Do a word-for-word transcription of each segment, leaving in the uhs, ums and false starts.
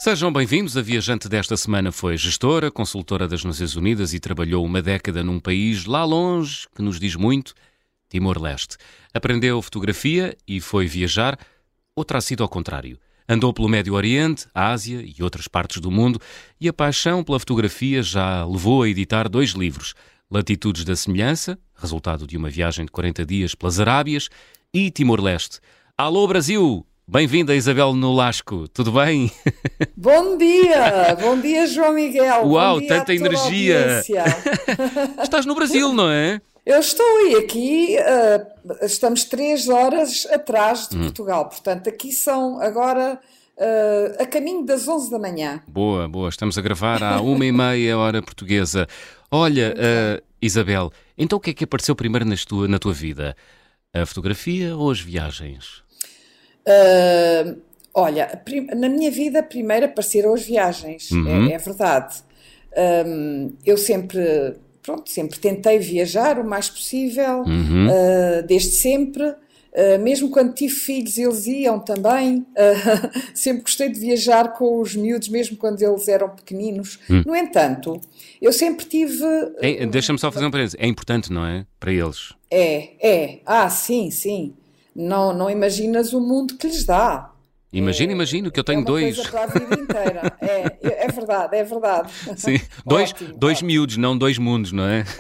Sejam bem-vindos. A viajante desta semana foi gestora, consultora das Nações Unidas e trabalhou uma década num país lá longe, que nos diz muito, Timor-Leste. Aprendeu fotografia e foi viajar, ou terá sido ao contrário. Andou pelo Médio Oriente, Ásia e outras partes do mundo e a paixão pela fotografia já levou a editar dois livros, Latitudes da Semelhança, resultado de uma viagem de quarenta dias pelas Arábias, e Timor-Leste. Alô Brasil! Bem-vinda, Isabel Nolasco. Tudo bem? Bom dia! Bom dia, João Miguel. Uau, Bom dia tanta energia! Estás no Brasil, não é? Eu estou e aqui, uh, estamos três horas atrás de hum. Portugal. Portanto, aqui são agora uh, a caminho das onze da manhã. Boa, boa. Estamos a gravar à uma e meia hora portuguesa. Olha, uh, Isabel, então o que é que apareceu primeiro na tua, na tua vida? A fotografia ou as viagens? Uh, olha, na minha vida primeiro apareceram as viagens, uhum. é, é verdade. Um, eu sempre, pronto, sempre tentei viajar o mais possível, uhum. uh, desde sempre. Uh, mesmo quando tive filhos, eles iam também. Uh, sempre gostei de viajar com os miúdos, mesmo quando eles eram pequeninos. Hum. No entanto, eu sempre tive... É, deixa-me só fazer um parênteses. É importante, não é? Para eles. É, é. Ah, sim, sim. Não, não imaginas o mundo que lhes dá. Imagina, é, imagino que eu tenho é uma dois. Coisa para a vida inteira. É, é verdade, é verdade. Sim, dois, dois miúdos, não dois mundos, não é?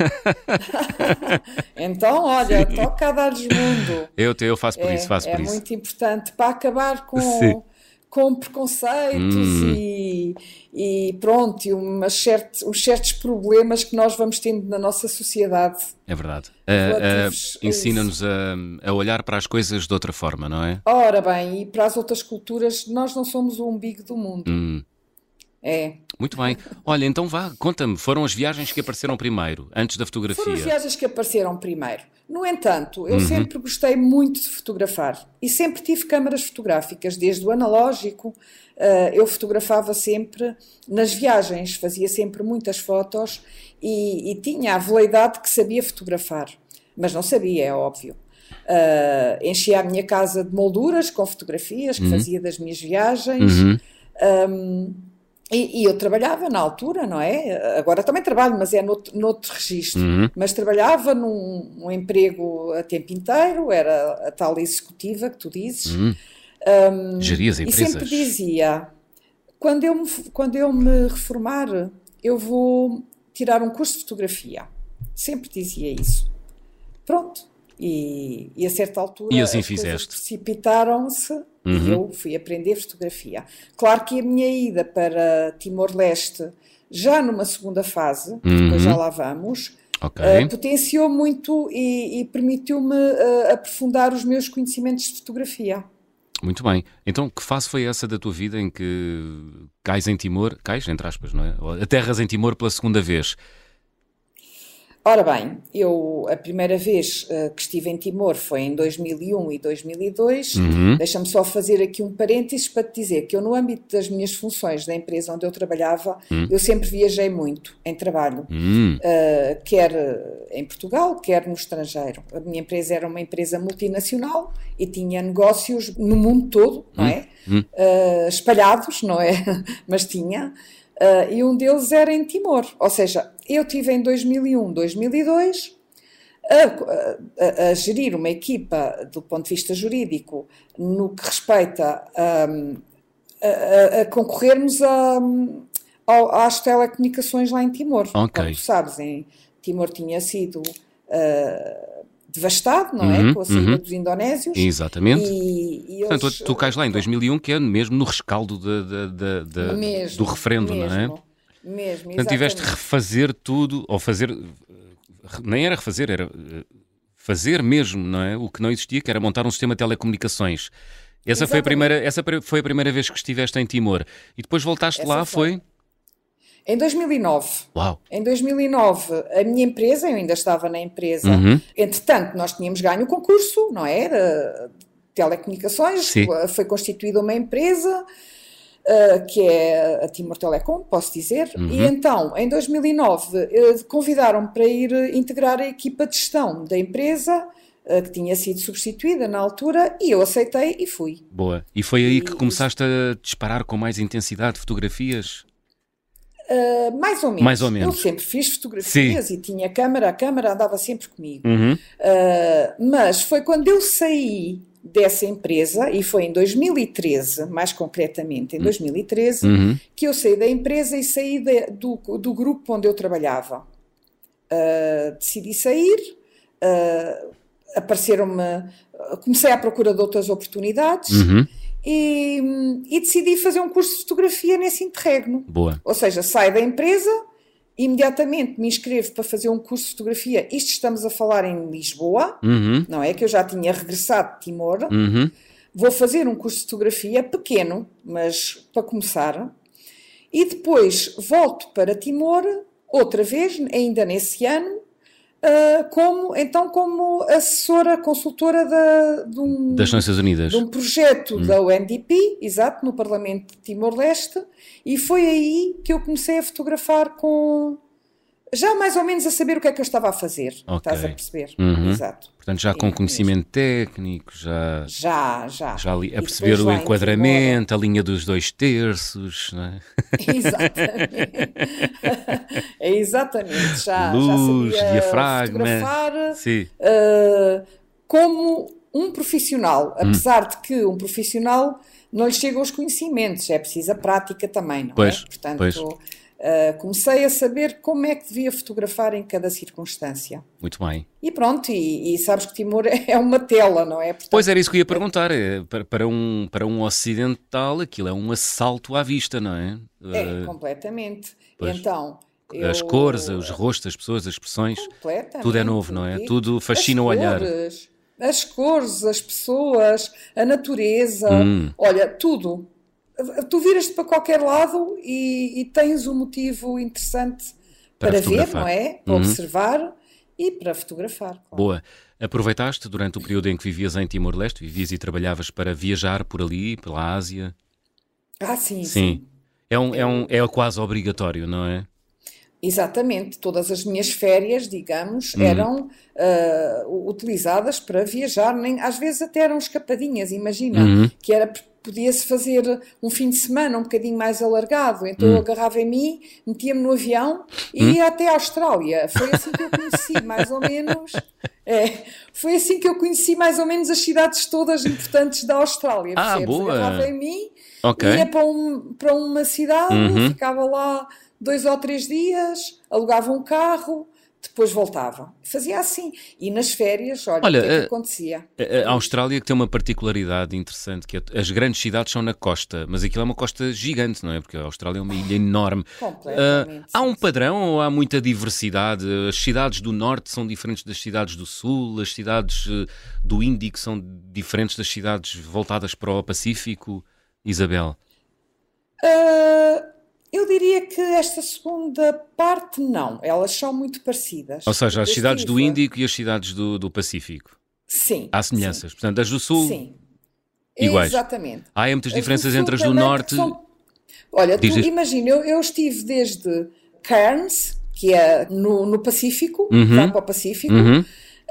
Então, olha, sim. Toca a dar-lhes mundo. Eu, eu faço por é, isso, faço é por isso. É muito importante para acabar com, com preconceitos hum. e, e pronto, e umas certos, uns certos problemas que nós vamos tendo na nossa sociedade. É verdade. Uh, uh, ensina-nos a, a olhar para as coisas de outra forma, não é? Ora bem, e para as outras culturas, nós não somos o umbigo do mundo. Hum. É. Muito bem. Olha, então vá, conta-me, foram as viagens que apareceram primeiro, antes da fotografia? Foram as viagens que apareceram primeiro. No entanto, eu uhum. sempre gostei muito de fotografar e sempre tive câmaras fotográficas, desde o analógico, uh, eu fotografava sempre nas viagens, fazia sempre muitas fotos e, e tinha a veleidade que sabia fotografar, mas não sabia, é óbvio. Uh, enchia a minha casa de molduras com fotografias que uhum. fazia das minhas viagens. Uhum. Um, E, e eu trabalhava na altura, não é? Agora também trabalho, mas é noutro, noutro registro. Uhum. Mas trabalhava num um emprego a tempo inteiro, era a tal executiva que tu dizes. Uhum. Um, Gerias empresas. E sempre dizia, quando eu, me, quando eu me reformar, eu vou tirar um curso de fotografia. Sempre dizia isso. Pronto. E, e a certa altura e assim as fizeste. coisas precipitaram-se uhum. e eu fui aprender fotografia. Claro que a minha ida para Timor-Leste, já numa segunda fase, uhum. depois já lá vamos, okay. uh, potenciou muito e, e permitiu-me uh, aprofundar os meus conhecimentos de fotografia. Muito bem. Então, que fase foi essa da tua vida em que cais em Timor, cais, entre aspas, não é? Aterras em Timor pela segunda vez? Ora bem, eu a primeira vez uh, que estive em Timor foi em dois mil e um e dois mil e dois. Uhum. Deixa-me só fazer aqui um parênteses para te dizer que eu, no âmbito das minhas funções da empresa onde eu trabalhava, uhum. eu sempre viajei muito em trabalho, uhum. uh, quer em Portugal, quer no estrangeiro. A minha empresa era uma empresa multinacional e tinha negócios no mundo todo, não é? Uhum. Uh, espalhados, não é? Mas tinha... Uh, e um deles era em Timor, ou seja, eu estive em dois mil e um, dois mil e dois a, a, a gerir uma equipa do ponto de vista jurídico no que respeita um, a, a, a concorrermos a, a, às telecomunicações lá em Timor. Okay. Como tu sabes, em Timor tinha sido uh, devastado, não uhum, é? Com a saída uhum. dos indonésios. Exatamente. E, e Portanto, eles, tu cais lá em dois mil e um, que é mesmo no rescaldo de, de, de, de, mesmo, do referendo, mesmo, não é? Mesmo, Portanto, tiveste de refazer tudo, ou fazer, nem era refazer, era fazer mesmo, não é? O que não existia, que era montar um sistema de telecomunicações. Essa foi a primeira, essa foi a primeira vez que estiveste em Timor. E depois voltaste essa lá, foi? foi? Em dois mil e nove. Uau. Em dois mil e nove, a minha empresa, eu ainda estava na empresa, uhum. entretanto, nós tínhamos ganho o concurso, não é? De telecomunicações, Sim. Foi constituída uma empresa, uh, que é a Timor Telecom, posso dizer, uhum. e então, em dois mil e nove, uh, convidaram-me para ir integrar a equipa de gestão da empresa, que tinha sido substituída na altura, e eu aceitei e fui. Boa. E foi aí e, que começaste a disparar com mais intensidade fotografias? Uh, mais ou menos. Mais ou menos. Eu sempre fiz fotografias Sim. e tinha câmara, a câmara andava sempre comigo. Uhum. Uh, mas foi quando eu saí dessa empresa, e foi em dois mil e treze, mais concretamente em dois mil e treze, uhum. que eu saí da empresa e saí de, do, do grupo onde eu trabalhava. Uh, decidi sair, uh, apareceram-me, comecei à procura de outras oportunidades uhum. e, e decidi fazer um curso de fotografia nesse interregno. Boa. Ou seja, saio da empresa, imediatamente me inscrevo para fazer um curso de fotografia. Isto estamos a falar em Lisboa, uhum. não é? Que eu já tinha regressado de Timor. Uhum. Vou fazer um curso de fotografia pequeno, mas para começar. E depois volto para Timor, outra vez, ainda nesse ano, uh, como, então como assessora, consultora da, de um, das Nações Unidas. De um projeto hum. da U N D P, exato, no Parlamento de Timor-Leste, e foi aí que eu comecei a fotografar com... já mais ou menos a saber o que é que eu estava a fazer, okay. estás a perceber? Uhum. Exato. Portanto, já com conhecimento mesmo. técnico, já... Já, já. Já ali, a perceber o enquadramento, a linha dos dois terços, não é? Exatamente. É exatamente. Já, Luz, já sabia diafragma. fotografar Sim. Uh, como um profissional, apesar hum. de que um profissional não lhe chegam os conhecimentos, é preciso a prática também, não pois, é? Portanto, pois. Uh, comecei a saber como é que devia fotografar em cada circunstância. Muito bem. E pronto, e, e sabes que Timor é uma tela, não é? Portanto, pois era isso que eu ia perguntar. É, para, para, um, para um ocidental aquilo é um assalto à vista, não é? É, uh, completamente. Pois. Então... As eu... cores, os rostos, as pessoas, as expressões, tudo é novo, não é? Tudo fascina as o olhar. Cores, as cores, as pessoas, a natureza, hum. olha, tudo. Tu viras-te para qualquer lado e, e tens um motivo interessante para, para ver, não é? Para uhum. observar e para fotografar. Claro. Boa. Aproveitaste durante o período em que vivias em Timor-Leste, vivias e trabalhavas para viajar por ali, pela Ásia? Ah, sim, sim. sim. É, um, é, um, é quase obrigatório, não é? Exatamente, todas as minhas férias, digamos, uhum. eram uh, utilizadas para viajar, nem, às vezes até eram escapadinhas, imagina, uhum. que era, podia-se fazer um fim de semana um bocadinho mais alargado, então uhum. eu agarrava em mim, metia-me no avião e uhum. ia até a Austrália. Foi assim que eu conheci mais ou menos, é, foi assim que eu conheci mais ou menos as cidades todas importantes da Austrália. Ah, percebes? boa! Agarrava em mim, okay. ia para, um, para uma cidade, uhum. ficava lá dois ou três dias, alugava um carro, depois voltava. Fazia assim. E nas férias, olha, olha o que é que acontecia? A, a Austrália que tem uma particularidade interessante, que é, as grandes cidades são na costa, mas aquilo é uma costa gigante, não é? Porque a Austrália é uma ilha enorme. Completamente. Uh, há um padrão ou há muita diversidade? As cidades do norte são diferentes das cidades do sul, as cidades uh, do Índico são diferentes das cidades voltadas para o Pacífico? Isabel? Uh... Eu diria que esta segunda parte não, elas são muito parecidas. Ou seja, as cidades do Índico e as cidades do, do Pacífico. Sim. Há semelhanças. Sim. Portanto, as do Sul, sim. iguais. Exatamente. Há muitas as diferenças entre as do Norte. São... Olha, tu imagina, eu, eu estive desde Cairns, que é no, no Pacífico, uhum. que dá para o Pacífico, uhum. uh,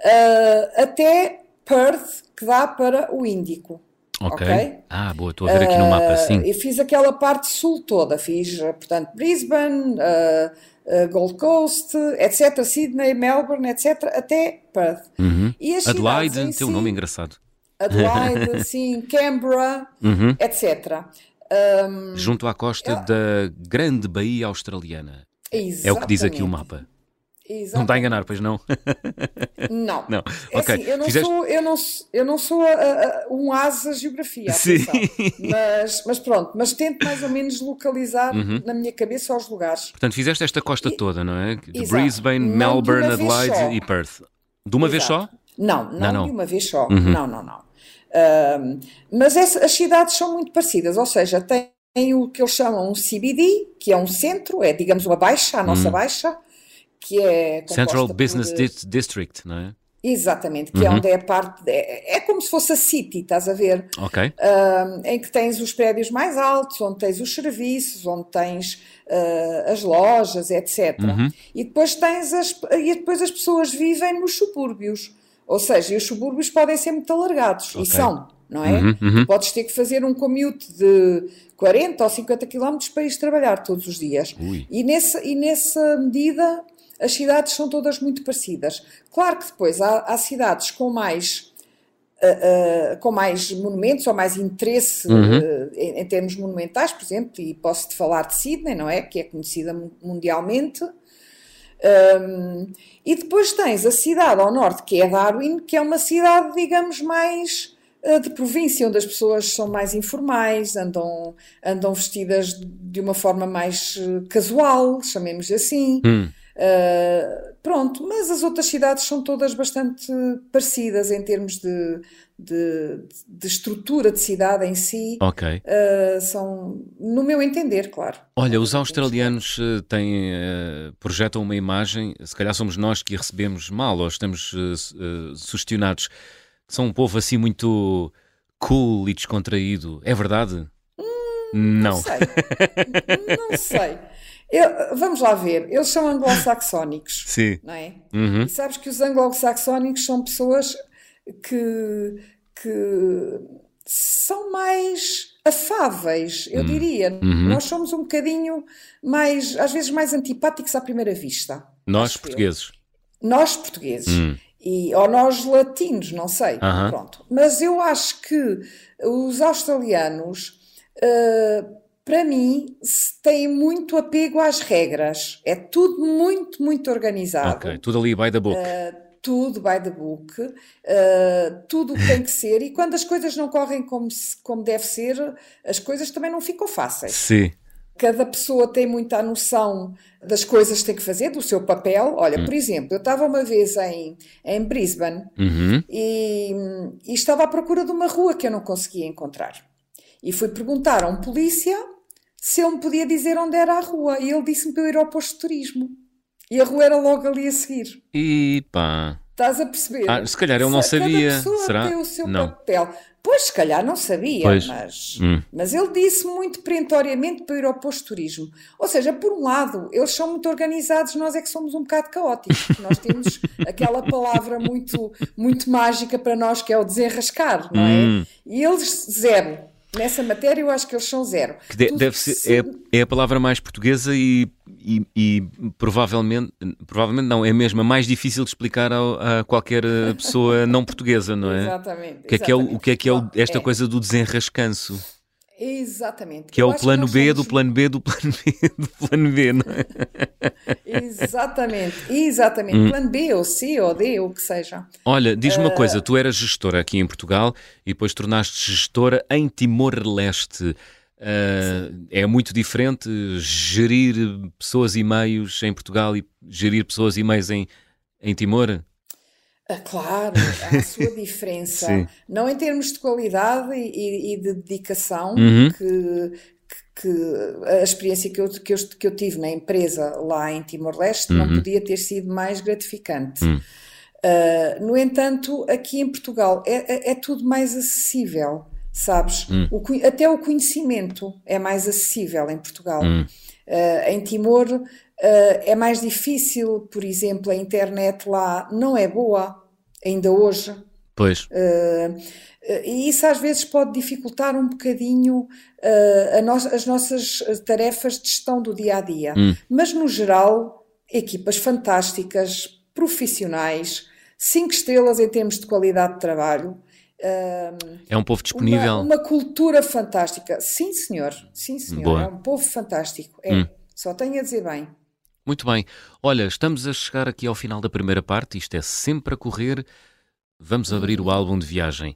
até Perth, que dá para o Índico. Okay. ok. Ah, boa, estou a ver aqui no mapa, sim. Uh, eu fiz aquela parte sul toda, fiz, portanto, Brisbane, uh, uh, Gold Coast, etcétera, Sydney, Melbourne, etcétera, até Perth. Uhum. E as Adelaide, tem si, um nome engraçado. Adelaide, sim, Canberra, uhum. etcétera. Um, Junto à costa eu... da grande Baía Australiana. Exatamente. É o que diz aqui o mapa. Exatamente. Não está a enganar, pois não? Não. não. É okay. assim, eu não Fizeste... sou, eu não, eu não sou a, a, um asa geografia, Sim. mas, mas pronto, mas tento mais ou menos localizar uhum. na minha cabeça os lugares. Portanto, fizeste esta costa e... toda, não é? De Exato. Brisbane, não Melbourne, Adelaide e Perth. De uma Exato. vez só? Não, não, não, não. de uma vez só. Uhum. Não, não, não. Um, mas essa, as cidades são muito parecidas, ou seja, tem, tem o que eles chamam um C B D, que é um centro, é digamos uma baixa, a nossa uhum. baixa, que é Central Business por... District, não é? Exatamente, que uhum. é onde é a parte, de, é como se fosse a City, estás a ver? Ok. Uh, em que tens os prédios mais altos, onde tens os serviços, onde tens uh, as lojas, etcétera. Uhum. E depois tens as, e depois as pessoas vivem nos subúrbios, Ou seja, os subúrbios podem ser muito alargados, okay. E são, não é? Uhum, uhum. Podes ter que fazer um commute de quarenta ou cinquenta quilómetros para ir trabalhar todos os dias. E, nesse, e nessa medida as cidades são todas muito parecidas. Claro que depois há, há cidades com mais, uh, uh, com mais monumentos ou mais interesse uhum. uh, em, em termos monumentais, por exemplo, e posso-te falar de Sydney, não é? Que é conhecida mundialmente. Um, e depois tens a cidade ao norte, que é Darwin, que é uma cidade, digamos, mais uh, de província, onde as pessoas são mais informais, andam, andam vestidas de uma forma mais uh, casual, chamemos assim. Hum. Uh, pronto, mas as outras cidades são todas bastante parecidas em termos de, de, de estrutura de cidade em si. Ok. Uh, são, no meu entender, claro. Olha, os australianos uh, têm, uh, projetam uma imagem, se calhar somos nós que a recebemos mal ou estamos uh, uh, sugestionados, são um povo assim muito cool e descontraído. É verdade? Hum, não. Não sei. Não sei. Eu, vamos lá ver, eles são anglo-saxónicos, Sim. Não é? Uhum. E sabes que os anglo-saxónicos são pessoas que, que são mais afáveis, eu uhum. diria. Uhum. Nós somos um bocadinho mais, às vezes mais antipáticos à primeira vista. Nós, portugueses. Eu. Nós, portugueses. Uhum. E, ou nós latinos, não sei. Uhum. Pronto. Mas eu acho que os australianos... Uh, para mim, têm muito apego às regras. É tudo muito, muito organizado. Ok, tudo ali by the book. Uh, tudo by the book. Uh, tudo o que tem que ser. E quando as coisas não correm como, se, como deve ser, as coisas também não ficam fáceis. Sim. Cada pessoa tem muita noção das coisas que tem que fazer, do seu papel. Olha, hum. por exemplo, eu estava uma vez em, em Brisbane uhum. e, e estava à procura de uma rua que eu não conseguia encontrar. E fui perguntar a um polícia se ele me podia dizer onde era a rua. E ele disse-me para eu ir ao posto de turismo. E a rua era logo ali a seguir. E pá... Estás a perceber? Ah, se calhar ele não sabia. Cada pessoa Será? tem o seu não. papel. Pois, se calhar não sabia, pois. mas, hum. mas ele disse muito perentoriamente para ir ao posto de turismo. Ou seja, por um lado, eles são muito organizados, nós é que somos um bocado caóticos. Nós temos aquela palavra muito, muito mágica para nós, que é o desenrascar, não é? Hum. E eles, zero. Nessa matéria eu acho que eles são zero. Que de, deve ser, se... é, é a palavra mais portuguesa e, e, e provavelmente, provavelmente não, é mesmo a mais difícil de explicar a, a qualquer pessoa não portuguesa, não é? Exatamente. O que é que é, o, o que é, que é o, esta é. coisa do desenrascanço? Exatamente. Que é eu o plano B, somos... do plano B, do plano B, do plano B, não é? Exatamente, exatamente. Hum. Plano B, ou C, ou D, ou o que seja. Olha, diz-me uma uh... coisa, tu eras gestora aqui em Portugal e depois tornaste gestora em Timor-Leste. Uh, é muito diferente gerir pessoas e meios em Portugal e gerir pessoas e meios em, em Timor? Claro, há a sua diferença, não em termos de qualidade e, e de dedicação, uhum. que, que a experiência que eu, que, eu, que eu tive na empresa lá em Timor-Leste uhum. não podia ter sido mais gratificante. Uhum. Uh, no entanto, aqui em Portugal é, é, é tudo mais acessível, sabes? Uhum. O, até o conhecimento é mais acessível em Portugal. Uhum. Uh, em Timor uh, é mais difícil, por exemplo, a internet lá não é boa, ainda hoje. Pois. Uh, uh, e isso às vezes pode dificultar um bocadinho uh, a no- as nossas tarefas de gestão do dia-a-dia. Hum. Mas, no geral, equipas fantásticas, profissionais, cinco estrelas em termos de qualidade de trabalho. Uh, é um povo disponível. Uma, uma cultura fantástica. Sim, senhor. Sim, senhor. Boa. É um povo fantástico. É. Hum. Só tenho a dizer bem. Muito bem. Olha, estamos a chegar aqui ao final da primeira parte. Isto é sempre a correr. Vamos abrir o álbum de viagem.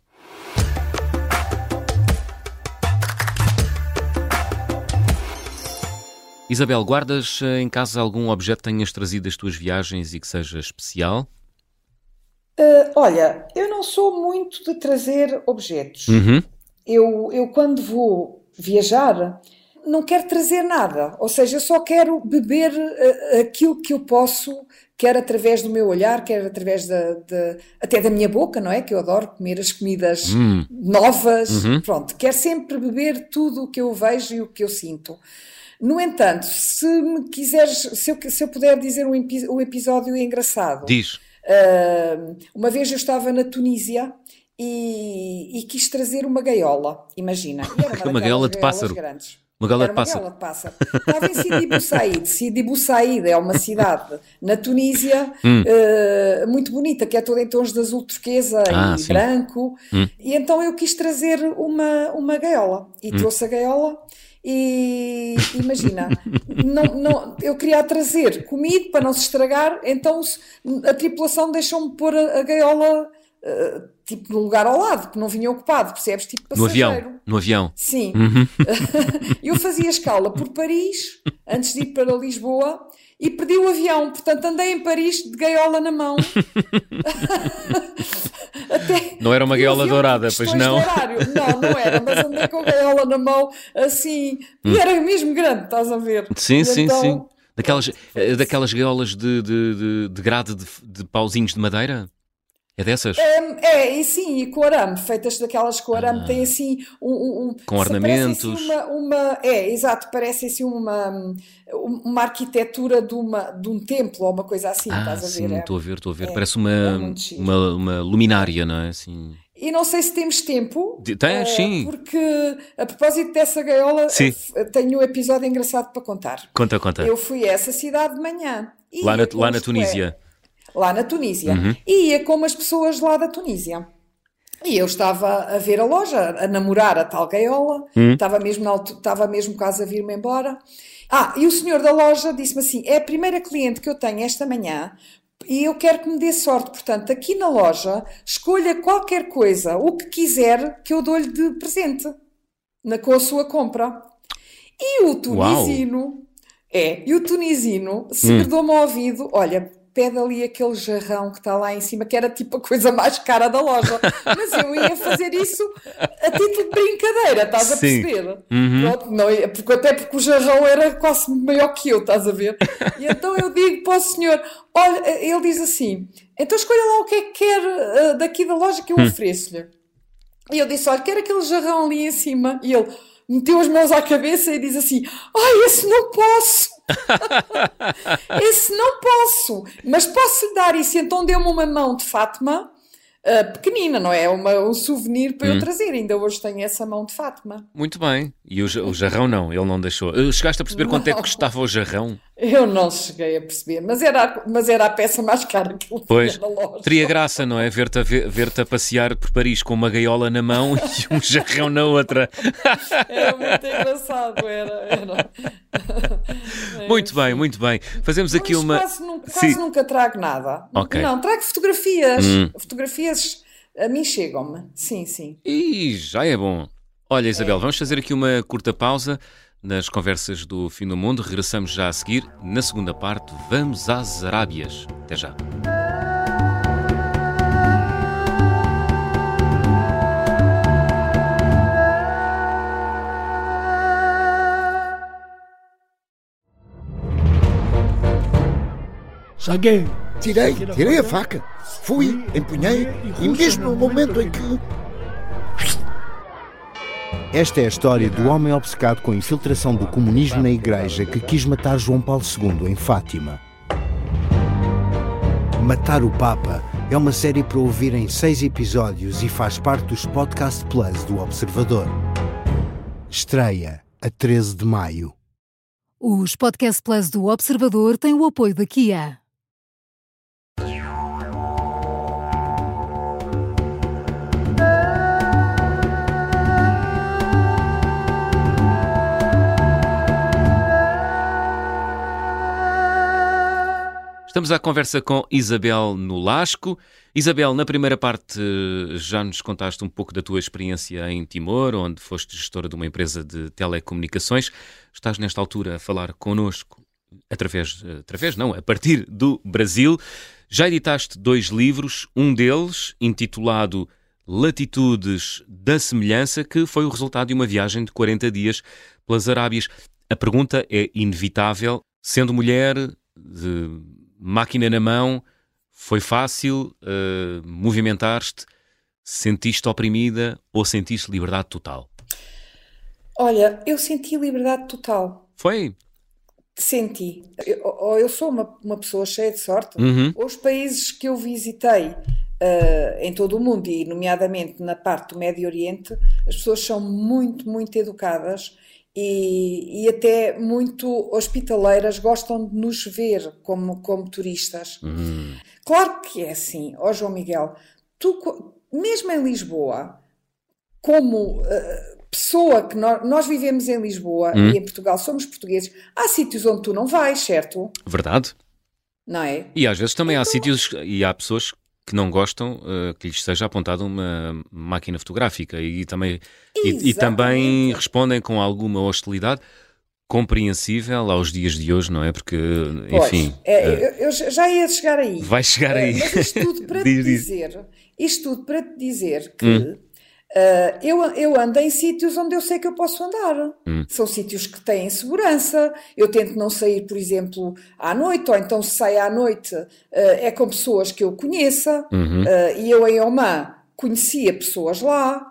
Isabel, guardas em casa algum objeto que tenhas trazido das tuas viagens e que seja especial? Uh, olha, eu não sou muito de trazer objetos. Uhum. Eu, eu, quando vou viajar, não quero trazer nada. Ou seja, eu só quero beber uh, aquilo que eu posso, quer através do meu olhar, quer através da, da, até da minha boca, não é? Que eu adoro comer as comidas hum. novas. Uhum. Pronto, quero sempre beber tudo o que eu vejo e o que eu sinto. No entanto, se me quiseres, se eu, se eu puder dizer um, um episódio engraçado... Diz. Uh, uma vez eu estava na Tunísia e, e quis trazer uma gaiola, imagina. E era uma, uma gaiola de pássaro. Grandes. Uma gaiola Era de uma pássaro. gaiola de pássaro. Estava em Sidi Bou Said. Sidi Bou Said é uma cidade na Tunísia hum. uh, muito bonita, que é toda em tons de azul turquesa ah, e sim. branco. Hum. E então eu quis trazer uma, uma gaiola. E hum. trouxe a gaiola. E imagina, não, não, eu queria trazer comigo para não se estragar, então a tripulação deixou-me pôr a, a gaiola uh, tipo no lugar ao lado, que não vinha ocupado, percebes? Tipo passageiro. No avião, no avião. Sim. Uhum. Eu fazia escala por Paris, antes de ir para Lisboa, e perdi o avião, portanto andei em Paris de gaiola na mão. Até não era uma gaiola dourada, pois não? Não, não era, mas andei com a gaiola na mão, assim, hum. e era mesmo grande, estás a ver? Sim, e sim, então, sim. Daquelas, daquelas gaiolas de, de, de, de grade de, de pauzinhos de madeira? É dessas? É, é, e sim, e com arame, feitas daquelas com arame, ah. tem assim um... um com ornamentos. Assim uma, uma, é, exato, parece assim uma, uma arquitetura de, uma, de um templo ou uma coisa assim, ah, estás a ver? Sim, estou é, a ver, estou a ver. É, parece uma, é uma, uma luminária, não é? Assim... E não sei se temos tempo, Tens, uh, sim. Porque a propósito dessa gaiola, sim. tenho um episódio engraçado para contar. Conta, conta. Eu fui a essa cidade de manhã. Lá na, lá na Tunísia. Lá na Tunísia. Uhum. E ia com as pessoas lá da Tunísia. E eu estava a ver a loja, a namorar a tal gaiola, uhum. estava, mesmo na, estava mesmo quase a vir-me embora. Ah, e o senhor da loja disse-me assim, é a primeira cliente que eu tenho esta manhã e eu quero que me dê sorte, portanto, aqui na loja, escolha qualquer coisa, o que quiser, que eu dou-lhe de presente, na, com a sua compra. E o tunisino, Uau. é, e o tunisino segredou-me hum. ao ouvido, olha, pede ali aquele jarrão que está lá em cima, que era tipo a coisa mais cara da loja. Mas eu ia fazer isso a título de brincadeira, estás a Sim. perceber? Uhum. Pronto, não, porque, até porque o jarrão era quase maior que eu, estás a ver? E então eu digo para o senhor, olha, ele diz assim, então escolha lá o que é que quer uh, daqui da loja que eu hum. ofereço-lhe. E eu disse, olha, quero aquele jarrão ali em cima. E ele meteu as mãos à cabeça e diz assim, ai, esse não posso. Esse não posso, mas posso lhe dar isso. Então deu-me uma mão de Fátima, uh, pequenina, não é? Uma, um souvenir para hum. eu trazer. Ainda hoje tenho essa mão de Fátima. Muito bem. E o, o jarrão não, ele não deixou. Chegaste a perceber não. quanto é que custava o jarrão? Eu não cheguei a perceber, mas era, mas era a peça mais cara que ele pois, tinha na loja. Teria graça, não é? Ver-te a, ver, ver-te a passear por Paris com uma gaiola na mão e um jarrão na outra. Era muito engraçado, era. era. Muito bem, muito bem. Fazemos aqui mas uma... Quase, nunca, quase nunca trago nada. Okay. Não, trago fotografias. Hum. Fotografias a mim chegam-me. Sim, sim. E já é bom. Olha, Isabel, é. vamos fazer aqui uma curta pausa nas conversas do Fim do Mundo. Regressamos já a seguir. Na segunda parte, vamos às Arábias. Até já. Saguei. Tirei, tirei a faca. Fui, empunhei e mesmo no momento em que... Esta é a história do homem obcecado com a infiltração do comunismo na igreja que quis matar João Paulo segundo em Fátima. Matar o Papa é uma série para ouvir em seis episódios e faz parte dos Podcast Plus do Observador. Estreia a treze de maio. Os Podcast Plus do Observador têm o apoio da Kia. Estamos à conversa com Isabel Nolasco. Isabel, na primeira parte já nos contaste um pouco da tua experiência em Timor, onde foste gestora de uma empresa de telecomunicações. Estás nesta altura a falar connosco através, através não, a partir do Brasil. Já editaste dois livros, um deles intitulado Latitudes da Semelhança, que foi o resultado de uma viagem de quarenta dias pelas Arábias. A pergunta é inevitável, sendo mulher, de máquina na mão, foi fácil uh, movimentar-te? Sentiste oprimida ou sentiste liberdade total? Olha, eu senti liberdade total. Foi? Senti. Eu, ou eu sou uma, uma pessoa cheia de sorte, Uhum. ou os países que eu visitei uh, em todo o mundo, e nomeadamente na parte do Médio Oriente, as pessoas são muito, muito educadas e, e até muito hospitaleiras, gostam de nos ver como, como turistas. Uhum. Claro que é assim, ó João Miguel, tu, mesmo em Lisboa, como... Uh, pessoa que nós, nós vivemos em Lisboa hum. e em Portugal, somos portugueses, há sítios onde tu não vais, certo? Verdade. Não é? E às vezes também então... há sítios e há pessoas que não gostam uh, que lhes seja apontada uma máquina fotográfica e também, e, e também respondem com alguma hostilidade compreensível aos dias de hoje, não é? Porque, enfim... Pois, é, uh, eu, eu já ia chegar aí. Vai chegar aí. Uh, mas isto tudo para diz, te dizer, isto tudo para te dizer que hum. Uh, eu, eu ando em sítios onde eu sei que eu posso andar. Hum. São sítios que têm segurança. Eu tento não sair, por exemplo, à noite, ou então se saio à noite uh, é com pessoas que eu conheça. Uhum. Uh, e eu em Oman conhecia pessoas lá.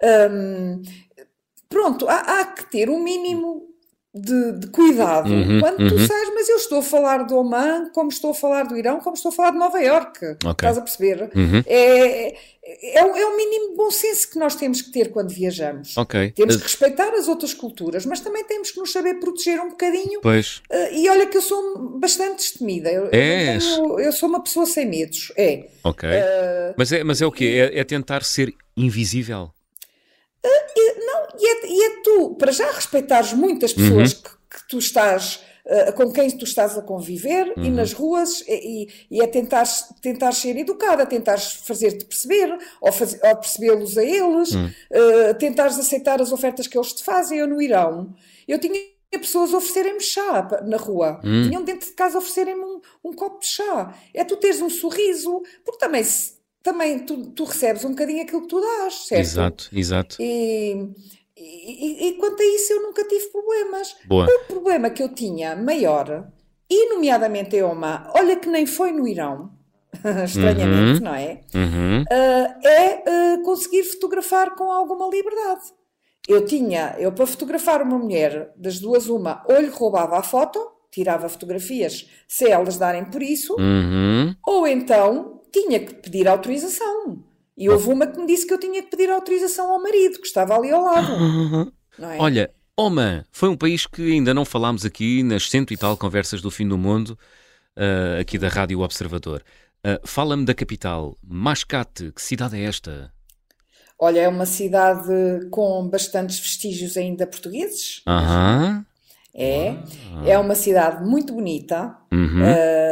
Um, pronto, há, há que ter um mínimo de, de cuidado uhum, quando tu uhum. sais, mas eu estou a falar do Oman, como estou a falar do Irão, como estou a falar de Nova Iorque. Okay. Estás a perceber? Uhum. É... É o, é o mínimo de bom senso que nós temos que ter quando viajamos. Okay. Temos que respeitar as outras culturas, mas também temos que nos saber proteger um bocadinho. Pois. Uh, e olha que eu sou bastante destemida. Eu, é. eu, tenho, eu sou uma pessoa sem medos. É. Ok. Uh, mas, é mas é o quê? É, é tentar ser invisível? Uh, e, não, e é, e é tu, para já respeitares muitas pessoas uhum. que, que tu estás... Uh, com quem tu estás a conviver uhum. e nas ruas e, e é tentar, tentar ser educada, tentar fazer-te perceber ou, faz, ou percebê-los a eles, uhum. uh, tentares aceitar as ofertas que eles te fazem. Eu no Irão, eu tinha pessoas a oferecerem-me chá na rua, uhum. tinham dentro de casa a oferecerem-me um, um copo de chá. É tu teres um sorriso, porque também, também tu, tu recebes um bocadinho aquilo que tu dás, certo? Exato, exato. E... E, e, e quanto a isso eu nunca tive problemas. Boa. O problema que eu tinha maior, e nomeadamente em Oman, olha que nem foi no Irão, estranhamente, uhum. não é? Uhum. Uh, é uh, conseguir fotografar com alguma liberdade. Eu tinha, eu para fotografar uma mulher, das duas uma, ou lhe roubava a foto, tirava fotografias se elas darem por isso, uhum. ou então tinha que pedir autorização. E houve uma que me disse que eu tinha que pedir autorização ao marido, que estava ali ao lado. Não é? Olha, Oman foi um país que ainda não falámos aqui nas cento e tal conversas do fim do mundo, uh, aqui da Rádio Observador. Uh, Fala-me da capital, Mascate. Que cidade é esta? Olha, é uma cidade com bastantes vestígios ainda portugueses. Aham. Uh-huh. É, ah. é uma cidade muito bonita, uhum.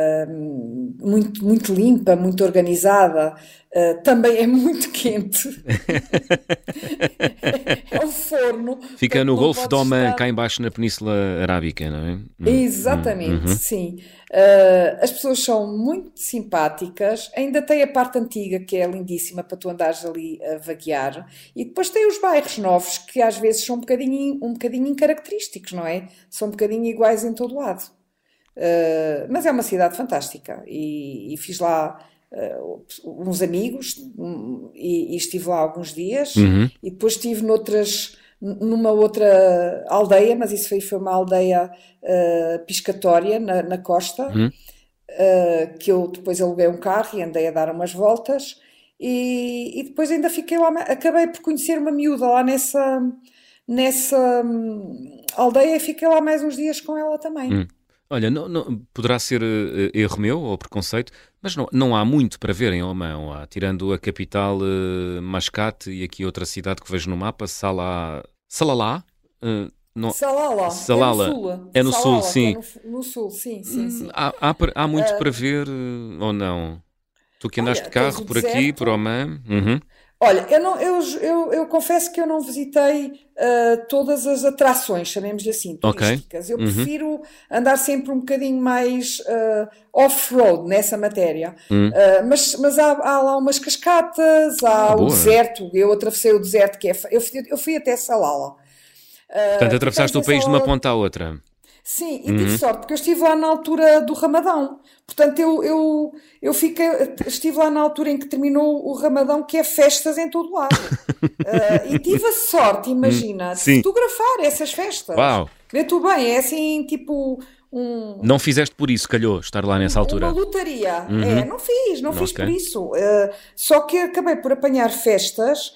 uh, muito, muito limpa, muito organizada, uh, também é muito quente. É um forno. Fica no Golfo de Oman, estar... cá embaixo na Península Arábica, não é? Exatamente, uhum. sim. Uh, as pessoas são muito simpáticas, ainda tem a parte antiga que é lindíssima para tu andares ali a vaguear, e depois tem os bairros novos que às vezes são um bocadinho, um bocadinho incaracterísticos, não é? São um bocadinho iguais em todo lado. Uh, mas é uma cidade fantástica e, e fiz lá uh, uns amigos um, e, e estive lá alguns dias uhum. e depois estive noutras... numa outra aldeia, mas isso foi, foi uma aldeia uh, piscatória na, na costa, uhum. uh, que eu depois aluguei um carro e andei a dar umas voltas e, e depois ainda fiquei lá, acabei por conhecer uma miúda lá nessa, nessa um, aldeia e fiquei lá mais uns dias com ela também. Uhum. Olha, não, não, poderá ser uh, erro meu ou preconceito, mas não, não há muito para ver em Oman, há, tirando a capital uh, Mascate e aqui outra cidade que vejo no mapa, Salah, Salalah. Uh, não, Salala, Salala, é no sul. É no Salala, sul, sim. É no, no sul, sim, sim, sim. Há, há, há muito uh, para ver uh, ou não? Tu que andaste olha, de carro por deserto, aqui, por Oman? Uhum. Olha, eu, não, eu, eu, eu confesso que eu não visitei uh, todas as atrações, chamemos-lhe assim, turísticas. Okay. Eu uhum. prefiro andar sempre um bocadinho mais uh, off-road nessa matéria. Uhum. Uh, mas mas há, há lá umas cascatas, há ah, o deserto. Eu atravessei o deserto, que é... Eu fui, eu fui até Salalah. Uh, Portanto, atravessaste o país Salalah... de uma ponta à outra. Sim, e uhum. tive sorte, porque eu estive lá na altura do Ramadão. Portanto, eu, eu, eu fiquei, estive lá na altura em que terminou o Ramadão, que é festas em todo lado. uh, e tive a sorte, imagina, de Sim. fotografar essas festas. Uau! Vê tu bem, é assim, tipo, Um, não fizeste por isso, calhou, estar lá nessa altura? Uma lotaria. Uhum. É, não fiz, não, não fiz okay. por isso. Uh, só que acabei por apanhar festas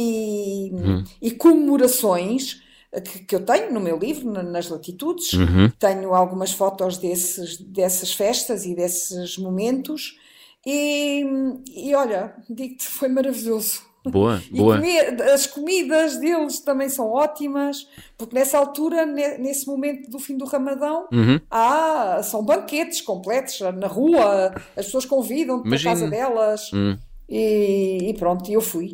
e, uhum. e comemorações que, que eu tenho no meu livro, nas Latitudes. Uhum. Tenho algumas fotos desses, dessas festas e desses momentos. E, e olha, digo-te, foi maravilhoso. Boa, boa. E comer, as comidas deles também são ótimas, porque nessa altura, nesse momento do fim do Ramadão, uhum. há, são banquetes completos na rua, as pessoas convidam-te para a casa delas hum. e, e pronto, eu fui.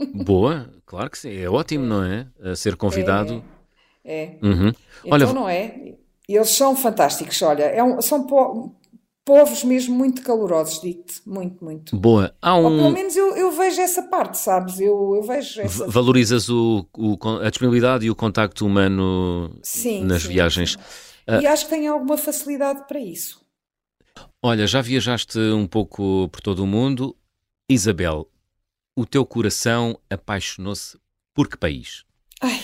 Boa, claro que sim, é ótimo, não é? A ser convidado. É, é. Uhum. Então olha, não é? Eles são fantásticos, olha, é um, são po- povos mesmo muito calorosos, digo-te, muito, muito. Boa. Há um... Ou pelo menos eu, eu vejo essa parte, sabes? Eu, eu vejo essa... Valorizas o, o, a disponibilidade e o contacto humano sim, nas sim, viagens. Sim. E uh, acho que tenho alguma facilidade para isso. Olha, já viajaste um pouco por todo o mundo. Isabel, o teu coração apaixonou-se por que país? Ai,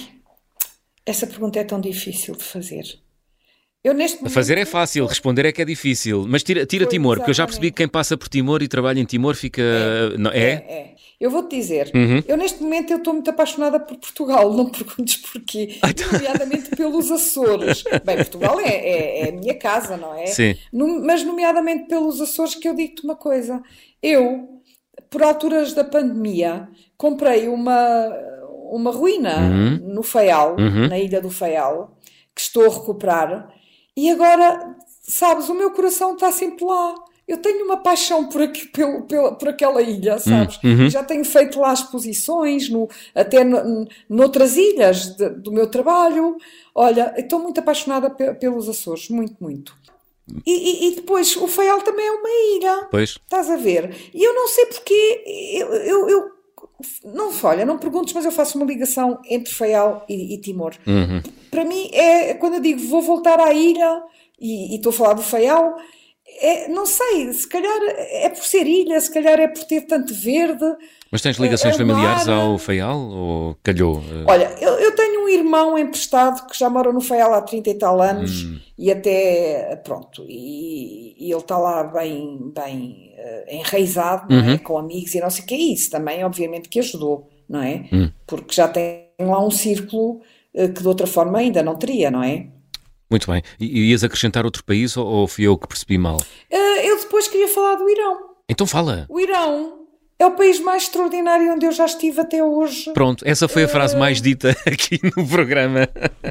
essa pergunta é tão difícil de fazer. Eu, neste momento, fazer é fácil, responder é que é difícil. Mas tira, tira Timor, porque eu já percebi que quem passa por Timor e trabalha em Timor fica... É? Não, é? é, é. Eu vou-te dizer, uhum. eu neste momento eu estou muito apaixonada por Portugal, não me perguntes porquê, nomeadamente pelos Açores. Bem, Portugal é, é, é a minha casa, não é? Sim. No, mas nomeadamente pelos Açores, que eu digo-te uma coisa. Eu, por alturas da pandemia, comprei uma, uma ruína uhum. no Faial, uhum. na ilha do Faial, que estou a recuperar. E agora, sabes, o meu coração está sempre lá. Eu tenho uma paixão por, aqui, pelo, pelo, por aquela ilha, sabes? Uhum. Já tenho feito lá exposições, no, até no, noutras ilhas de, do meu trabalho. Olha, estou muito apaixonada pe, pelos Açores, muito, muito. E, e, e depois, o Faial também é uma ilha. Pois. Estás a ver? E eu não sei porquê, eu... eu, eu não, olha, não perguntes, mas eu faço uma ligação entre Faial e, e Timor. Uhum. Para mim, é quando eu digo vou voltar à ilha, e, e estou a falar do Faial, é, não sei, se calhar é por ser ilha, se calhar é por ter tanto verde. Mas tens ligações é, familiares mar... ao Faial ou calhou? Olha, eu, eu tenho um irmão emprestado que já mora no Faial há trinta e tal anos hum. e até, pronto, e, e ele está lá bem, bem uh, enraizado, não uhum. é? Com amigos e não sei o que é isso, também obviamente que ajudou, não é? Hum. Porque já tem lá um círculo uh, que de outra forma ainda não teria, não é? Muito bem. E ias acrescentar outro país ou, ou fui eu que percebi mal? Uh, eu depois queria falar do Irão. Então fala. O Irão é o país mais extraordinário onde eu já estive até hoje. Pronto, essa foi a frase uh... mais dita aqui no programa.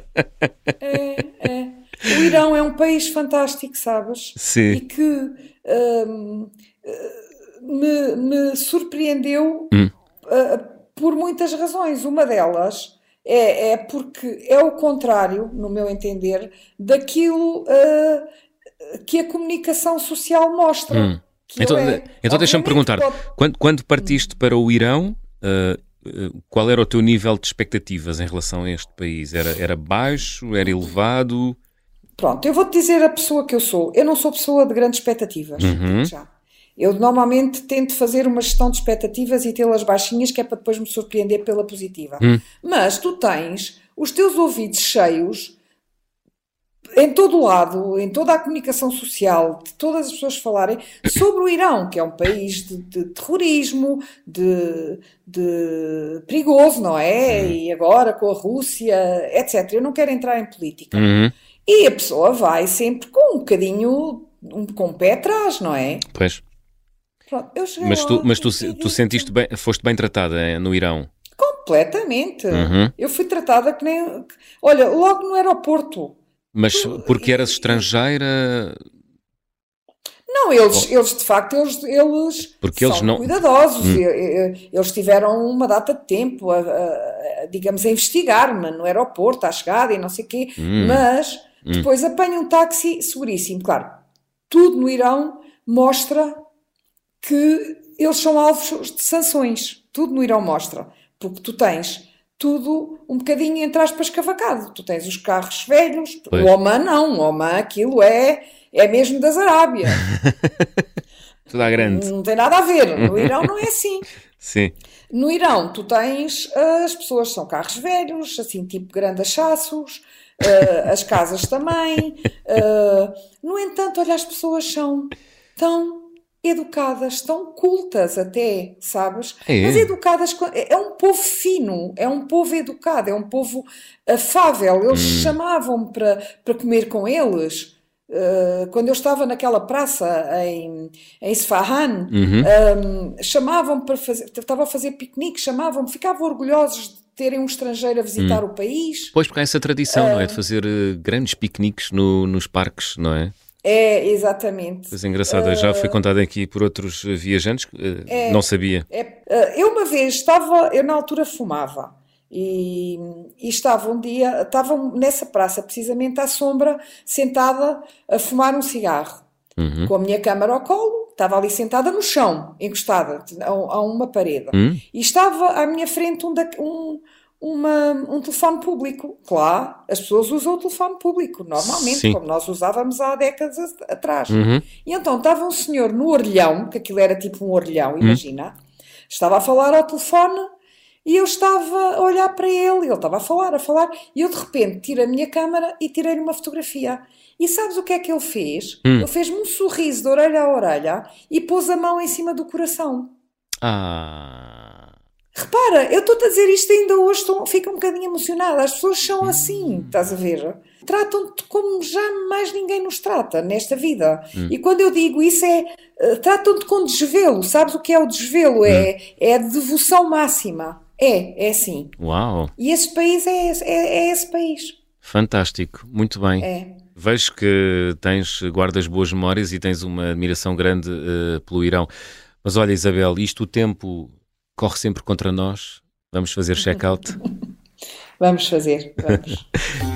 É, é. O Irão é um país fantástico, sabes? Sim. E que uh, me, me surpreendeu hum. uh, por muitas razões. Uma delas é, é porque é o contrário, no meu entender, daquilo uh, que a comunicação social mostra. Hum. Então, é, então deixa-me perguntar, pode... quando, quando partiste para o Irão, uh, uh, qual era o teu nível de expectativas em relação a este país? Era, era baixo? Era elevado? Pronto, eu vou-te dizer a pessoa que eu sou. Eu não sou pessoa de grandes expectativas, uhum. já. Eu normalmente tento fazer uma gestão de expectativas e tê-las baixinhas, que é para depois me surpreender pela positiva. Hum. Mas tu tens os teus ouvidos cheios em todo o lado, em toda a comunicação social, de todas as pessoas falarem sobre o Irão, que é um país de, de terrorismo, de, de perigoso, não é? Uhum. E agora com a Rússia, etcétera. Eu não quero entrar em política. Uhum. E a pessoa vai sempre com um bocadinho, um, com o pé atrás, não é? Pois. Pronto, eu mas tu, lá, mas tu, tu sentiste bem, foste bem tratada no Irão? Completamente. Uhum. Eu fui tratada que nem... Olha, logo no aeroporto. Mas porque eras estrangeira? Não, eles, oh. eles de facto, eles, eles porque são eles não... cuidadosos. Hum. Eles tiveram uma data de tempo, a, a, a, digamos, a investigar-me no aeroporto, à chegada e não sei o quê. Hum. Mas hum. depois apanho um táxi seguríssimo. Claro, tudo no Irão mostra que eles são alvos de sanções. Tudo no Irão mostra. Porque tu tens... tudo um bocadinho, entre aspas, cavacado. Tu tens os carros velhos, pois. O Oman não, o Oman aquilo é, é mesmo das Arábias. Tudo à grande. Não tem nada a ver, no Irão não é assim. Sim. No Irão tu tens, as pessoas são carros velhos, assim tipo grandes achaços, uh, as casas também. Uh, no entanto, olha, as pessoas são tão educadas, tão cultas até, sabes? É. Mas educadas, é um povo fino, é um povo educado, é um povo afável. Eles hum. chamavam-me para, para comer com eles. Uh, quando eu estava naquela praça em, em Isfahan, uhum. um, chamavam-me para fazer, estava a fazer piquenique, chamavam-me, ficavam orgulhosos de terem um estrangeiro a visitar hum. o país. Pois, porque há essa tradição, uh, não é? De fazer uh, grandes piqueniques no, nos parques, não é? É, exatamente. Pois é, engraçado, uh, já foi contado aqui por outros viajantes, uh, é, não sabia. É, uh, eu uma vez estava, eu na altura fumava. E, e estava um dia, estava nessa praça, precisamente à sombra, sentada a fumar um cigarro, uhum. com a minha câmara ao colo, estava ali sentada no chão, encostada a, a uma parede, uhum. e estava à minha frente um, um, uma, um telefone público. Claro, as pessoas usam o telefone público, normalmente, Sim. como nós usávamos há décadas atrás. Uhum. E então estava um senhor no orelhão, que aquilo era tipo um orelhão, imagina, uhum. estava a falar ao telefone. E eu estava a olhar para ele, ele estava a falar, a falar, e eu de repente tiro a minha câmara e tirei-lhe uma fotografia. E sabes o que é que ele fez? Hum. Ele fez-me um sorriso de orelha a orelha e pôs a mão em cima do coração. Ah... Repara, eu estou-te a dizer isto ainda hoje, estou, fico um bocadinho emocionada. As pessoas são assim, estás a ver? Tratam-te como jamais ninguém nos trata nesta vida. Hum. E quando eu digo isso é, uh, tratam-te com desvelo. Sabes o que é o desvelo? Hum. É, é a devoção máxima. É, é assim. Uau! E esse país é, é, é esse país. Fantástico, muito bem. É. Vejo que tens, guardas boas memórias e tens uma admiração grande uh, pelo Irão. Mas olha, Isabel, isto o tempo corre sempre contra nós. Vamos fazer check-out? Vamos fazer, vamos.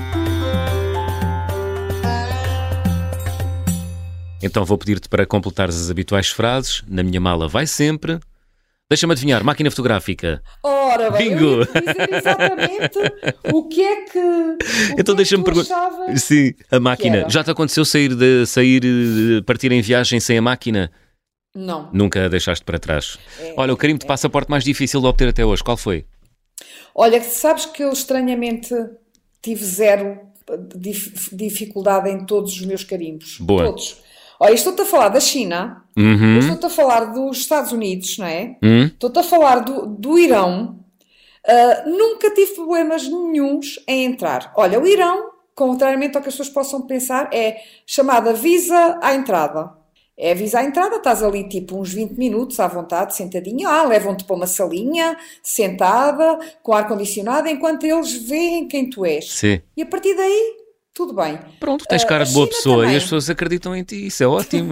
Então vou pedir-te para completares as habituais frases. Na minha mala vai sempre... Deixa-me adivinhar, máquina fotográfica. Ora bem, Bingo. Eu ia dizer exatamente o que é que o Então que deixa-me é que perguntar. Sim, a máquina. Já te aconteceu sair de sair, de partir em viagem sem a máquina? Não. Nunca a deixaste para trás. É, Olha, o carimbo de é. passaporte mais difícil de obter até hoje, qual foi? Olha, sabes que eu estranhamente tive zero dif- dificuldade em todos os meus carimbos. Boa. Todos. Olha, estou-te a falar da China, uhum. estou-te a falar dos Estados Unidos, não é? Uhum. Estou-te a falar do, do Irão. Uh, nunca tive problemas nenhuns em entrar. Olha, o Irão, contrariamente ao que as pessoas possam pensar, é chamada visa à entrada. É a visa à entrada, estás ali tipo uns vinte minutos à vontade, sentadinha. Ah, levam-te para uma salinha, sentada, com ar-condicionado, enquanto eles veem quem tu és. Sim. E a partir daí... Tudo bem. Pronto, tens cara de boa pessoa também. E as pessoas acreditam em ti, isso é ótimo.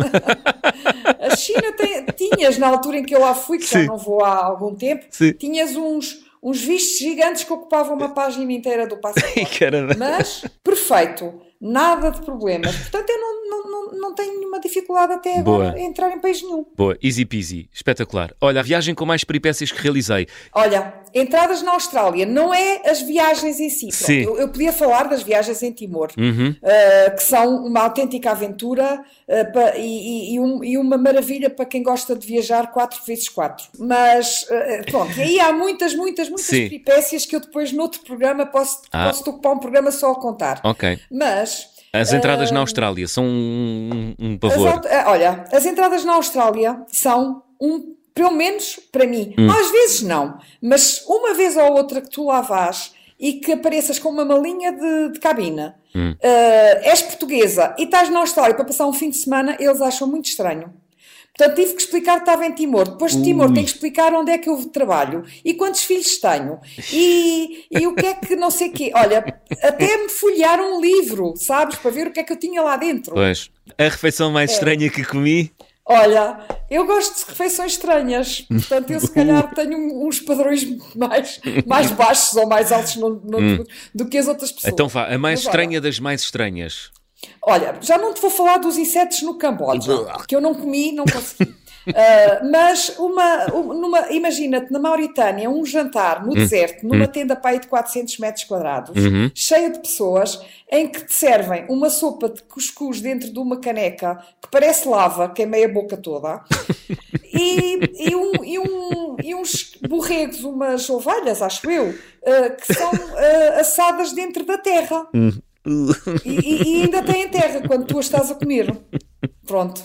A China tem, tinhas, na altura em que eu lá fui, que Sim. já não vou há algum tempo, Sim. tinhas uns, uns vistos gigantes que ocupavam uma página inteira do passaporte. Mas, perfeito, nada de problemas. Portanto, eu não, não, não, não tenho nenhuma dificuldade até agora Boa. Em entrar em país nenhum. Boa, easy peasy, espetacular. Olha, a viagem com mais peripécias que realizei. Olha, entradas na Austrália, não é as viagens em si. Sim. Eu, eu podia falar das viagens em Timor, uhum. uh, que são uma autêntica aventura uh, pa, e, e, um, e uma maravilha para quem gosta de viajar quatro vezes quatro. Mas, uh, pronto, e aí há muitas, muitas, muitas Sim. peripécias que eu depois, noutro programa, posso, ah. posso ocupar um programa só a contar. Ok. Mas... As entradas uh, na Austrália são um, um pavor. As, olha, as entradas na Austrália são um, pelo menos para mim, hum. às vezes não, mas uma vez ou outra que tu lá vás e que apareças com uma malinha de, de cabina, hum. uh, és portuguesa e estás na Austrália para passar um fim de semana, eles acham muito estranho. Portanto, tive que explicar que estava em Timor. Depois de Timor, tenho que explicar onde é que eu trabalho e quantos filhos tenho e, e o que é que não sei o quê. Olha, até me folhearam um livro, sabes, para ver o que é que eu tinha lá dentro. Pois. A refeição mais é. estranha que comi? Olha, eu gosto de refeições estranhas. Portanto, eu se calhar tenho uns padrões mais, mais baixos ou mais altos no, no, hum. do que as outras pessoas. Então vá, a mais Mas, estranha olha, das mais estranhas. Olha, já não te vou falar dos insetos no Camboja, que eu não comi, não consegui. Uh, mas uma, uma, imagina-te na Mauritânia um jantar no hum. deserto, numa hum. tenda para aí de quatrocentos metros quadrados, uhum. cheia de pessoas, em que te servem uma sopa de cuscuz dentro de uma caneca que parece lava, queimei a boca toda, e, e, um, e, um, e uns borregos, umas ovelhas, acho eu, uh, que são uh, assadas dentro da terra. Hum. E, e ainda tem em terra quando tu a estás a comer. Pronto.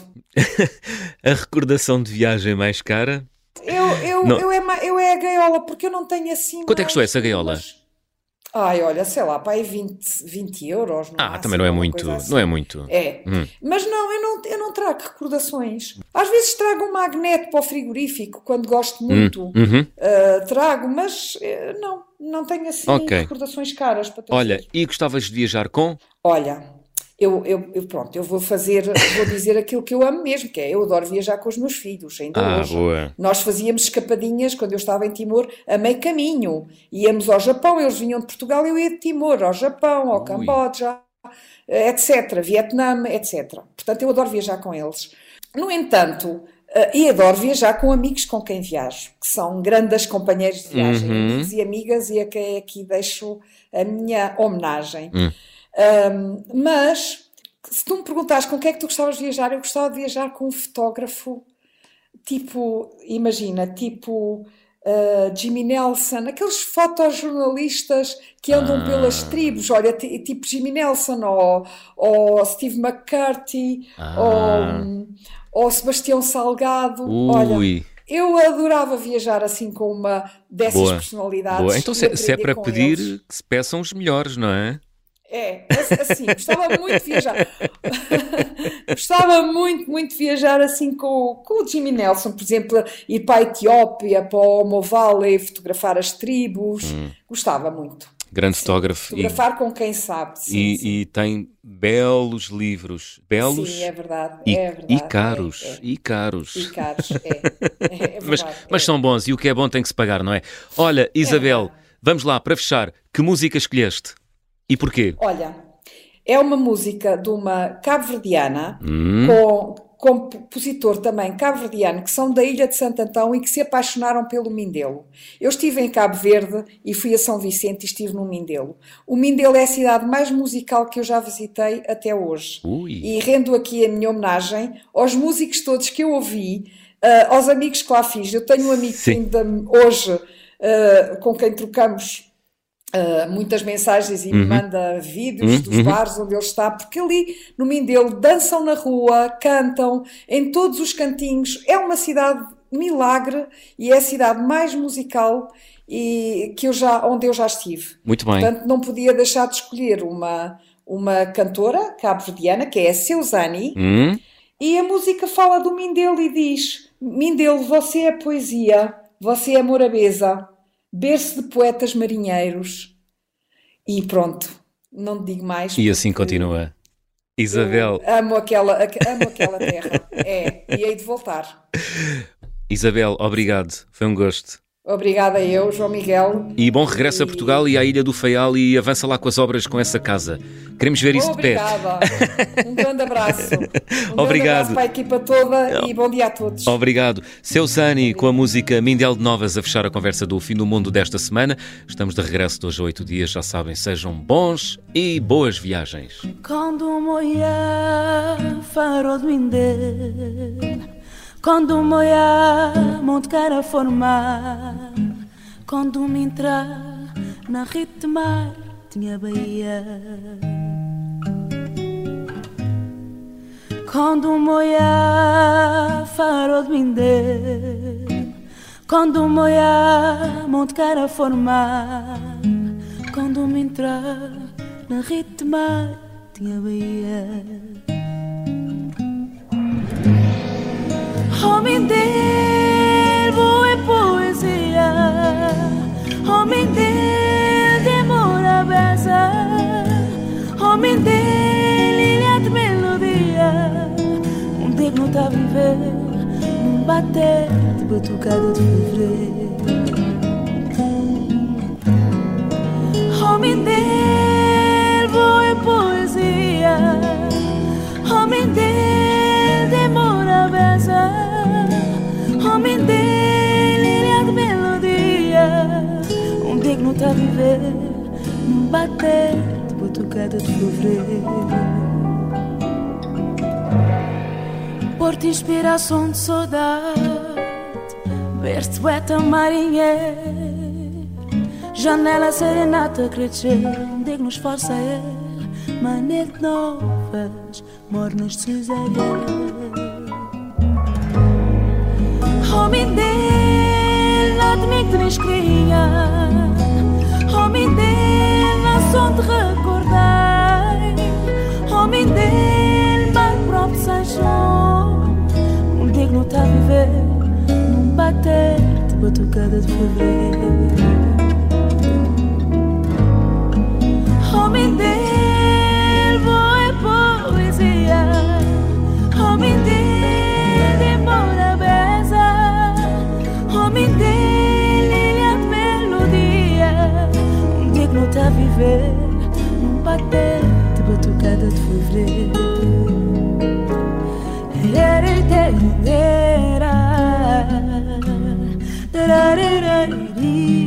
A recordação de viagem mais cara? Eu, eu, eu, é, eu é a gaiola, porque eu não tenho assim... Quanto é que custou essa gaiola? Mas... Ai, olha, sei lá, pá, é vinte, vinte euros. Não ah, também não é muito, assim. não é muito. É, hum. Mas não eu, não, eu não trago recordações. Às vezes trago um magneto para o frigorífico, quando gosto muito. Hum. Uhum. Uh, trago, mas uh, não, não tenho assim okay. recordações caras para ter. Olha, e gostavas de viajar com? Olha... Eu, eu, eu, pronto, eu vou fazer, vou dizer aquilo que eu amo mesmo, que é, eu adoro viajar com os meus filhos, ainda ah, hoje. Boa. Nós fazíamos escapadinhas, quando eu estava em Timor, a meio caminho. Íamos ao Japão, eles vinham de Portugal, eu ia de Timor, ao Japão, ao Ui. Camboja, etcétera, Vietnã, etcétera. Portanto, eu adoro viajar com eles. No entanto, e adoro viajar com amigos com quem viajo, que são grandes companheiros de viagem, uhum. amigos e amigas, e a quem aqui deixo a minha homenagem. Uhum. Um, mas se tu me perguntares com quem é que tu gostavas de viajar, eu gostava de viajar com um fotógrafo tipo, imagina, tipo uh, Jimmy Nelson, aqueles fotojornalistas que andam ah. pelas tribos, olha, t- tipo Jimmy Nelson ou, ou Steve McCarthy ah. ou, ou Sebastião Salgado. Ui. Olha, eu adorava viajar assim com uma dessas Boa. personalidades. Boa. Então se, se é para pedir eles. Que se peçam os melhores, não é? É, assim, gostava muito de viajar. Gostava muito, muito de viajar assim com, com o Jimmy Nelson, por exemplo, ir para a Etiópia, para o Omo Valley, fotografar as tribos. Hum. Gostava muito. Grande sim, fotógrafo. Fotografar e, com quem sabe. Sim, e, sim. e tem belos livros. Belos sim, é verdade. E, é verdade, e caros. É, é. E caros. E caros, é. é, é verdade, mas mas é. São bons e o que é bom tem que se pagar, não é? Olha, Isabel, é vamos lá, para fechar, que música escolheste? E porquê? Olha, é uma música de uma cabo-verdiana, hum. com compositor também cabo-verdiano, que são da Ilha de Santo Antão e que se apaixonaram pelo Mindelo. Eu estive em Cabo Verde e fui a São Vicente e estive no Mindelo. O Mindelo é a cidade mais musical que eu já visitei até hoje. Ui. E rendo aqui a minha homenagem aos músicos todos que eu ouvi, uh, aos amigos que lá fiz. Eu tenho um amigo que ainda hoje, uh, com quem trocamos Uh, muitas mensagens e uhum. me manda vídeos uhum. dos bares onde ele está, porque ali no Mindelo dançam na rua, cantam em todos os cantinhos. É uma cidade milagre e é a cidade mais musical e, que eu já, onde eu já estive. Muito bem. Portanto, não podia deixar de escolher uma, uma cantora cabo-verdiana, que é a Seusani, uhum. e a música fala do Mindelo e diz: Mindelo, você é poesia, você é morabeza, berço de poetas marinheiros. E pronto, não te digo mais. E assim continua. Isabel. Amo aquela, amo aquela terra. É, e hei de voltar. Isabel, obrigado. Foi um gosto. Obrigada eu, João Miguel. E bom regresso e... a Portugal e à Ilha do Faial e avança lá com as obras com essa casa. Queremos ver isso Obrigada. de perto. Um grande abraço. Um Obrigado. grande abraço para a equipa toda e bom dia a todos. Obrigado. Seusani com a música Mindelo de Novas a fechar a conversa do Fim do Mundo desta semana. Estamos de regresso de hoje a oito dias, já sabem, sejam bons e boas viagens. Quando moia farol do Mindelo, quando moia monte cara formar, quando me entrar na rede de mar tinha Bahia. Quando moia farol do Mindelo, quando moia monte cara formar, quando me entrar na rede de mar tinha Bahia. Oh Mindelo, boa poesia, oh Mindelo, demora beça, oh Mindelo, ilha de melodia, onde é que não está a viver, num bater de batucada de fevereiro. Oh Mindelo, boa poesia, oh Mindelo, demora beça, oh Mindelo, ilha de melodia, onde é que não está a viver, num bater de batucada de fevereiro. Porto inspiração de saudade, ver-te poeta marinheiro, janela serenata crescer, onde é que nos força é, manete novas, mornas de cesárea. Homem dele, lá de mim que te escria. Homem dele, lá só te recordei. Homem dele, vai próprio São um dia que não está a viver num bater de batucada de fevereiro. Homem dele, boa é poesia. Homem dele, embora beza. Homem dele, ele é melodia. Um dia que não está a viver num bater de batucada de fevereiro. Era, era, era, era, era, era.